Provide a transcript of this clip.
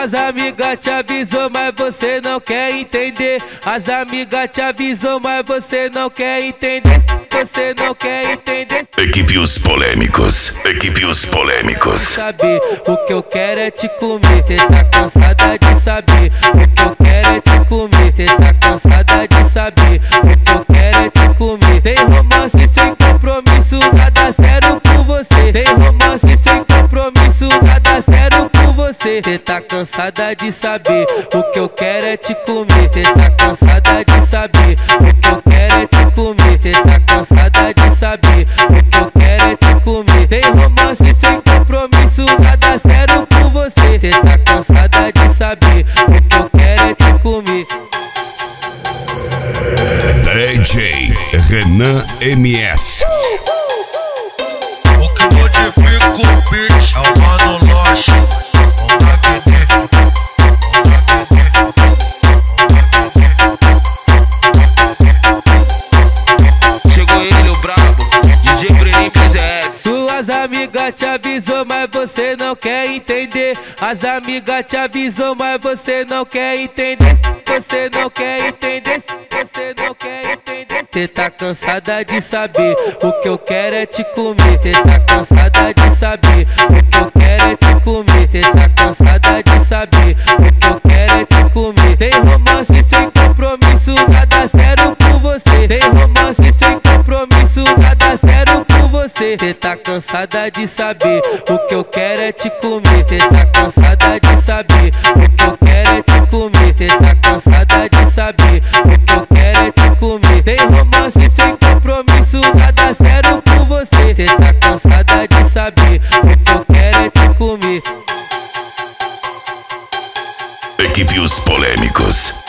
Suas amigas te avisou, mas você não quer entender. As amigas te avisou, mas você não quer entender. Você não quer entender. Equipe Os Polêmicos. Equipe Os Polêmicos. Saber o que eu quero é te comer. Cê tá cansada de saber. O que eu quero é te comer. Cê tá cansada de saber. O que eu quero é te comer. Tem romance sem compromisso, nada sério com você. Tem romance sem compromisso, nada sério com você. Cê tá cansada de saber. O que eu quero é te comer. Cê tá cansada de saber. O que eu quero é te comer. Cê tá cansada de saber. O que eu quero é te comer. Tem romance sem compromisso, nada sério com você. Cê tá cansada de saber. O que eu quero é te comer. DJ Renan MS. O que modifica o beat é o Mano Loche. Chegou ele, o brabo, DJ Breninho PZS. Suas amigas te avisou, mas você não quer entender. As amigas te avisou, mas você não quer entender. Você não quer entender. Você não quer entender. Cê tá cansada de saber. O que eu quero é te comer. Cê tá cansada de saber. O que eu quero é te comer. Cê tá cansada de saber. O que eu quero é te comer. Tem romance sem compromisso, nada sério com você. Tem romance sem compromisso, nada sério com você. Cê tá cansada de saber. O que eu quero é te comer. Cê tá cansada de saber. O que eu quero é te comer. Cê tá cansada de saber. O que eu quero é te comer. Tem romance sem compromisso, nada sério com você. Cê tá cansada de saber. O que eu quero é te comer. Equipe Os Polêmicos.